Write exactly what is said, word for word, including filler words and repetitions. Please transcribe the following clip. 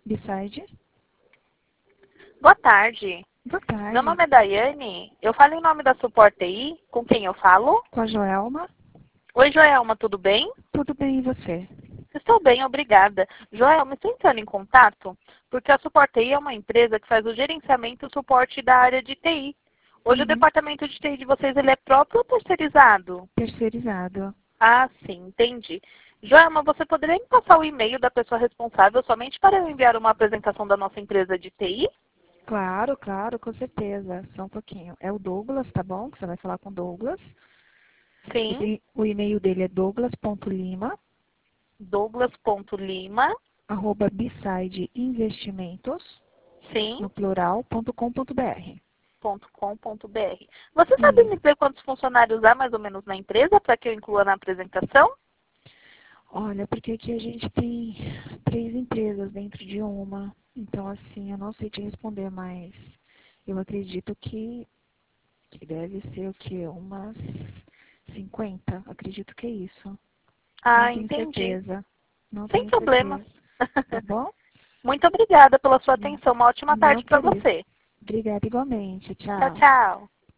Beside. Boa tarde. Boa tarde. Meu nome é Daiane. Eu falo em nome da Suporte T I. Com quem eu falo? Com a Joelma. Oi, Joelma, tudo bem? Tudo bem, e você? Estou bem, obrigada. Joelma, estou entrando em contato porque a Suporte T I é uma empresa que faz o gerenciamento e o suporte da área de T I. Hoje Uhum. o departamento de T I de vocês ele é próprio ou terceirizado? Terceirizado. Ah, sim, entendi. Joelma, você poderia me passar o e-mail da pessoa responsável somente para eu enviar uma apresentação da nossa empresa de T I? Claro, claro, com certeza. Só um pouquinho. É o Douglas, tá bom? Que você vai falar com o Douglas. Sim, E o e-mail dele é douglas.lima, douglas.lima, arroba bisideinvestimentos, sim, no plural, ponto com ponto br. ponto com ponto br. Você sabe me Isso. dizer quantos funcionários há mais ou menos na empresa para que eu inclua na apresentação? Olha, porque aqui a gente tem três empresas dentro de uma. Então, assim, eu não sei te responder, mas eu acredito que, que deve ser o quê? Umas cinquenta. Acredito que é isso. Não Ah, tenho entendi. certeza. Não Sem tenho problemas. certeza. Tá bom? Muito obrigada pela sua atenção. Uma ótima Não tarde para por isso. você. Obrigada igualmente. Tchau, Tchau. tchau.